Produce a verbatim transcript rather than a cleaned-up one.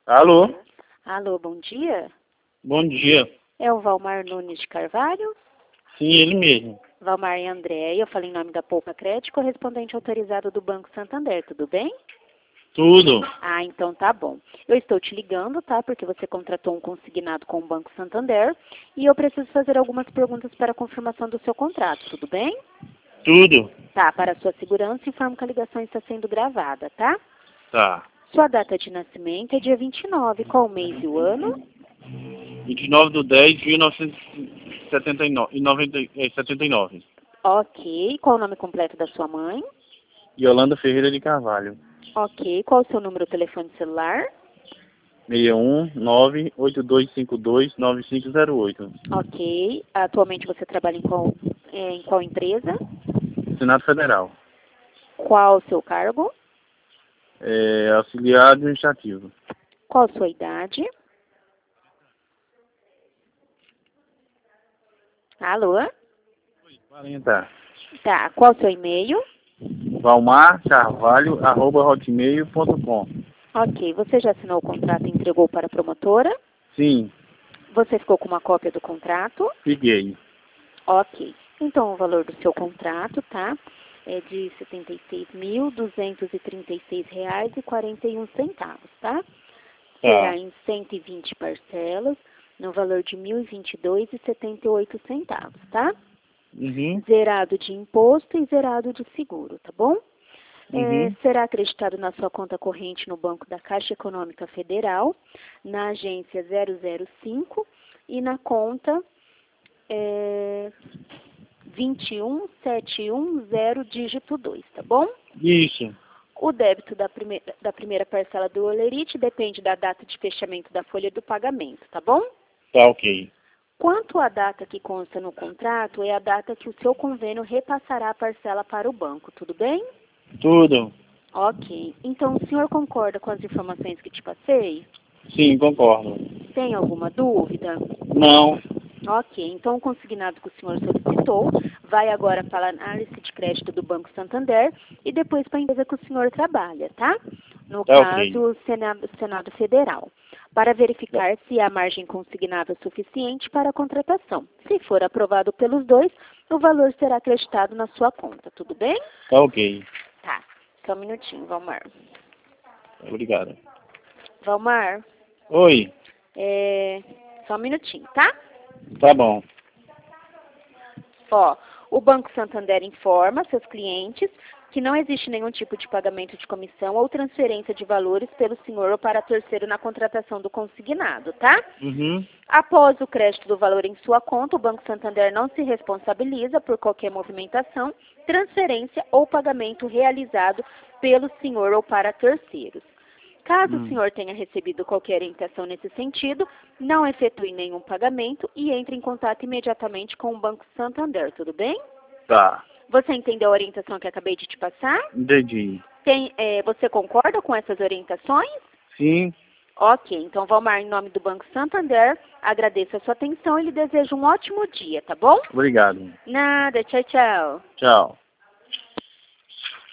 Alô? Alô, bom dia. Bom dia. É o Valmar Nunes de Carvalho? Sim, ele mesmo. Valmar e André, eu falei em nome da Poupa Crédito, correspondente autorizado do Banco Santander, tudo bem? Tudo. Ah, então tá bom. Eu estou te ligando, tá? Porque você contratou um consignado com o Banco Santander e eu preciso fazer algumas perguntas para a confirmação do seu contrato, tudo bem? Tudo. Tá, para a sua segurança, informo que a ligação está sendo gravada, tá? Tá. Sua data de nascimento é dia vinte e nove, qual o mês e o ano? vinte e nove de dez de mil novecentos e setenta e nove. E noventa, é, setenta e nove. Ok, qual o nome completo da sua mãe? Yolanda Ferreira de Carvalho. Ok, qual o seu número de telefone celular? seis um nove oito dois cinco dois nove cinco zero oito. Ok, atualmente você trabalha em qual, é, em qual empresa? Senado Federal. Qual o seu cargo? É, auxiliar administrativo. Qual a sua idade? Alô? quarenta. Tá, qual o seu e-mail? Valmar Carvalho, arroba hotmail ponto com. Ok, você já assinou o contrato e entregou para a promotora? Sim, Você ficou com uma cópia do contrato? fiquei. Ok, então o valor do seu contrato, tá? É de setenta e seis mil duzentos e trinta e seis reais e quarenta e um centavos, tá? Será Tá. em cento e vinte parcelas, no valor de mil e vinte e dois reais e setenta e oito centavos, tá? Uhum. Zerado de imposto e zerado de seguro, tá bom? É, Uhum. será acreditado na sua conta corrente no Banco da Caixa Econômica Federal, na agência zero zero cinco e na conta é, dois um sete um zero dígito dois, tá bom? Isso. O débito da primeira, da primeira parcela do Olerite depende da data de fechamento da folha do pagamento, tá bom? Tá ok. Quanto à data que consta no contrato, é a data que o seu convênio repassará a parcela para o banco, tudo bem? Tudo. Ok. Então, o senhor concorda com as informações que te passei? Sim, concordo. Tem alguma dúvida? Não. Ok. Então, o consignado que o senhor solicitou vai agora para a análise de crédito do Banco Santander e depois para a empresa que o senhor trabalha, tá? No Tá ok. caso, o Senado, Senado Federal, para verificar se a margem consignável é suficiente para a contratação. Se for aprovado pelos dois, o valor será acreditado na sua conta, tudo bem? Tá ok. Tá. Só um minutinho, Valmar. Obrigado. Valmar, Oi. é... só um minutinho, tá? Tá bom. Ó, o Banco Santander informa seus clientes que não existe nenhum tipo de pagamento de comissão ou transferência de valores pelo senhor ou para terceiro na contratação do consignado, tá? Uhum. Após o crédito do valor em sua conta, o Banco Santander não se responsabiliza por qualquer movimentação, transferência ou pagamento realizado pelo senhor ou para terceiros. Caso o Hum. senhor tenha recebido qualquer orientação nesse sentido, não efetue nenhum pagamento e entre em contato imediatamente com o Banco Santander, tudo bem? Tá. Você entendeu a orientação que acabei de te passar? Entendi. Tem, é, você concorda com essas orientações? Sim. Ok, então Valmar, em nome do Banco Santander, agradeço a sua atenção e lhe desejo um ótimo dia, tá bom? Obrigado. Nada, tchau, tchau. Tchau.